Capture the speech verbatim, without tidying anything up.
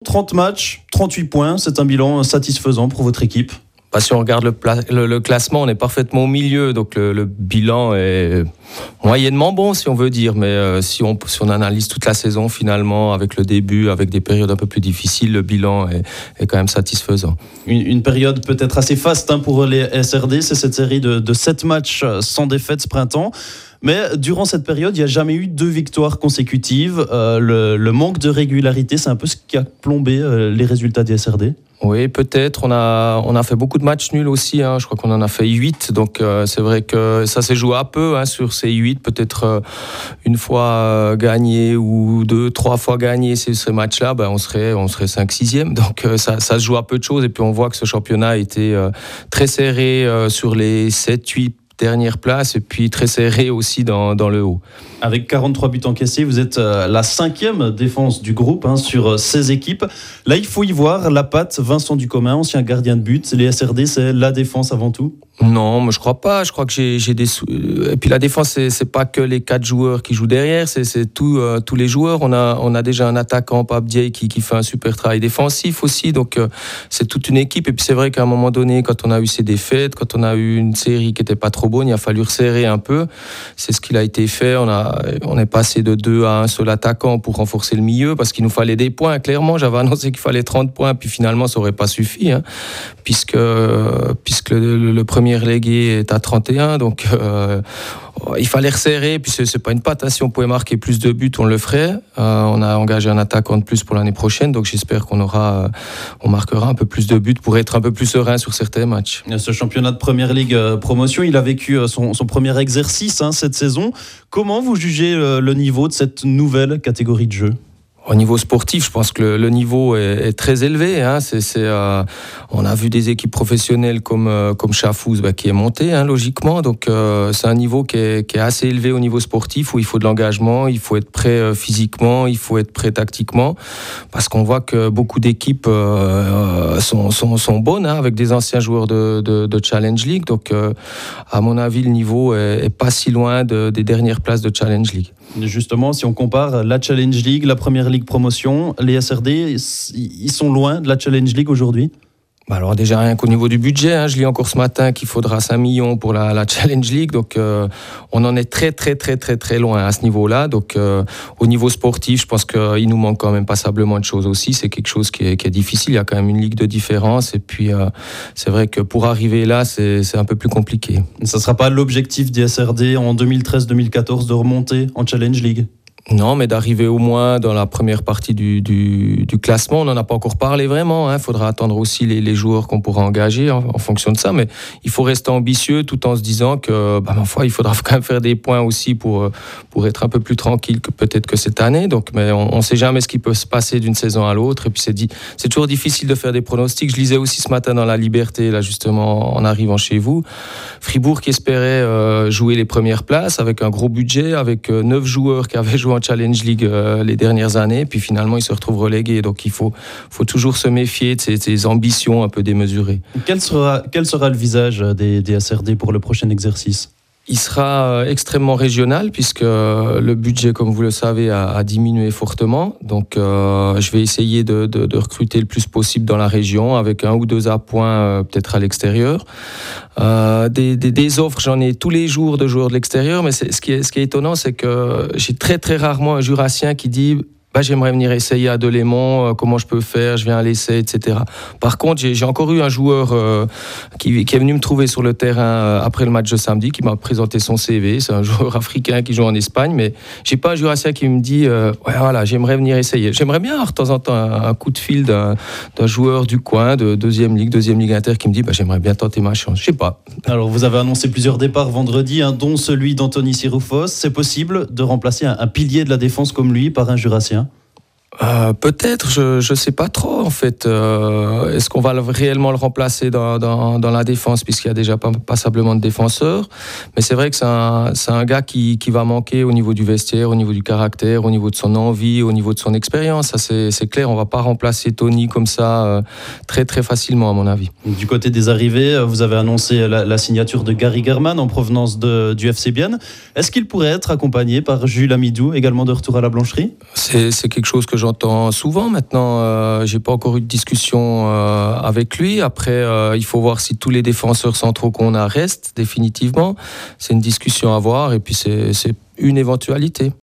trente matchs, trente-huit points, c'est un bilan satisfaisant pour votre équipe? Bah, si on regarde le, pla- le, le classement, on est parfaitement au milieu, donc le, le bilan est moyennement bon, si on veut dire. Mais euh, si, on, si on analyse toute la saison, finalement, avec le début, avec des périodes un peu plus difficiles, le bilan est, est quand même satisfaisant. Une, une période peut-être assez faste hein, pour les S R D, c'est cette série de, de sept matchs sans défaite ce printemps. Mais durant cette période, il n'y a jamais eu deux victoires consécutives. Euh, le, le manque de régularité, c'est un peu ce qui a plombé euh, les résultats des S R D. Oui, peut-être. On a, on a fait beaucoup de matchs nuls aussi. Hein. Je crois qu'on en a fait huit. Donc, euh, c'est vrai que ça s'est joué à peu hein, sur ces huit. Peut-être euh, une fois euh, gagné ou deux, trois fois gagné ces, ces matchs-là, ben, on serait, on serait cinq sixième. Donc, euh, ça, ça se joue à peu de choses. Et puis, on voit que ce championnat a été euh, très serré euh, sur les sept huit dernière place et puis très serré aussi dans, dans le haut. Avec quarante-trois buts encaissés, vous êtes euh, la cinquième défense du groupe hein, sur euh, seize équipes. Là, il faut y voir la patte Vincent Ducommun, ancien gardien de but. Les S R D, c'est la défense avant tout? Non, moi je crois pas. Je crois que j'ai, j'ai des sou... et puis la défense c'est, c'est pas que les quatre joueurs qui jouent derrière, c'est, c'est tout, euh, tous les joueurs. On a on a déjà un attaquant Pape Dieye qui qui fait un super travail défensif aussi. Donc euh, c'est toute une équipe. Et puis c'est vrai qu'à un moment donné, quand on a eu ces défaites, quand on a eu une série qui était pas trop bonne, il a fallu resserrer un peu. C'est ce qu'il a été fait. On a on est passé de deux à un seul attaquant pour renforcer le milieu parce qu'il nous fallait des points. Clairement, j'avais annoncé qu'il fallait trente points, puis finalement ça aurait pas suffi, hein, puisque puisque le, le, le premier relégué est à trente et un, donc euh, il fallait resserrer, puis c'est, c'est pas une patte, hein. Si on pouvait marquer plus de buts, on le ferait. Euh, on a engagé un attaquant de plus pour l'année prochaine, donc j'espère qu'on aura, euh, on marquera un peu plus de buts pour être un peu plus serein sur certains matchs. Ce championnat de Première Ligue euh, promotion, il a vécu euh, son, son premier exercice hein, cette saison. Comment vous jugez euh, le niveau de cette nouvelle catégorie de jeu ? Au niveau sportif, je pense que le, le niveau est, est très élevé. Hein. C'est, c'est, euh, on a vu des équipes professionnelles comme, euh, comme Chafouz bah, qui est monté, hein, logiquement. Donc, euh, c'est un niveau qui est, qui est assez élevé au niveau sportif, où il faut de l'engagement, il faut être prêt euh, physiquement, il faut être prêt tactiquement. Parce qu'on voit que beaucoup d'équipes euh, sont, sont, sont bonnes, hein, avec des anciens joueurs de, de, de Challenge League. Donc, euh, à mon avis, le niveau est, est pas si loin de, des dernières places de Challenge League. Justement, si on compare la Challenge League, la Première Ligue promotion, les S R D, ils sont loin de la Challenge League aujourd'hui ? Bah alors déjà rien qu'au niveau du budget, hein, je lis encore ce matin qu'il faudra cinq millions pour la, la Challenge League, donc euh, on en est très très très très très loin à ce niveau-là. Donc euh, au niveau sportif, je pense qu'il nous manque quand même passablement de choses aussi. C'est quelque chose qui est, qui est difficile. Il y a quand même une ligue de différence, et puis euh, c'est vrai que pour arriver là, c'est, c'est un peu plus compliqué. Ça ne sera pas l'objectif des S R D en deux mille treize deux mille quatorze de remonter en Challenge League ? Non, mais d'arriver au moins dans la première partie du, du, du classement. On n'en a pas encore parlé vraiment. Il hein. faudra attendre aussi les, les joueurs qu'on pourra engager en, en fonction de ça. Mais il faut rester ambitieux tout en se disant que, bah, ma foi, il faudra quand même faire des points aussi pour, pour être un peu plus tranquille que peut-être que cette année. Donc, mais on ne sait jamais ce qui peut se passer d'une saison à l'autre. Et puis c'est, dit, c'est toujours difficile de faire des pronostics. Je lisais aussi ce matin dans La Liberté, là justement en arrivant chez vous, Fribourg qui espérait euh, jouer les premières places avec un gros budget, avec euh, neuf joueurs qui avaient joué en Challenge League euh, les dernières années, puis finalement ils se retrouvent relégués. Donc il faut, faut toujours se méfier de ces, ces ambitions un peu démesurées. Quel sera, quel sera le visage des, des S R D pour le prochain exercice ? Il sera extrêmement régional puisque le budget, comme vous le savez, a, a diminué fortement. Donc, euh, je vais essayer de, de, de recruter le plus possible dans la région avec un ou deux appoints euh, peut-être à l'extérieur. Euh, des, des, des offres, j'en ai tous les jours de joueurs de l'extérieur, mais c'est, ce, qui est, ce qui est étonnant, c'est que j'ai très très rarement un Jurassien qui dit bah, j'aimerais venir essayer à Delémont, euh, comment je peux faire, je viens à l'essai, et cetera. Par contre, j'ai, j'ai encore eu un joueur euh, qui, qui est venu me trouver sur le terrain euh, après le match de samedi, qui m'a présenté son C V. C'est un joueur africain qui joue en Espagne, mais j'ai pas un Jurassien qui me dit euh, ouais, voilà, j'aimerais venir essayer. J'aimerais bien avoir de temps en temps un, un coup de fil d'un, d'un joueur du coin, de deuxième ligue, deuxième ligue inter, qui me dit bah, j'aimerais bien tenter ma chance. Je sais pas. Alors, vous avez annoncé plusieurs départs vendredi, hein, dont celui d'Anthony Siroufos. C'est possible de remplacer un, un pilier de la défense comme lui par un Jurassien ? Euh, peut-être, je je sais pas trop en fait. Euh, est-ce qu'on va le, réellement le remplacer dans, dans, dans la défense puisqu'il y a déjà pas, passablement de défenseurs. Mais c'est vrai que c'est un, c'est un gars qui, qui va manquer au niveau du vestiaire, au niveau du caractère, au niveau de son envie, au niveau de son expérience. Ça c'est, c'est clair, on va pas remplacer Tony comme ça euh, très très facilement à mon avis. Du côté des arrivées, vous avez annoncé la, la signature de Gary German en provenance de, du F C Bienne. Est-ce qu'il pourrait être accompagné par Jules Amidou, également de retour à la Blancherie ? C'est, c'est quelque chose que j'en j'entends souvent. Maintenant, euh, j'ai pas encore eu de discussion euh, avec lui. Après, euh, il faut voir si tous les défenseurs centraux qu'on a restent définitivement. C'est une discussion à voir et puis c'est, c'est une éventualité.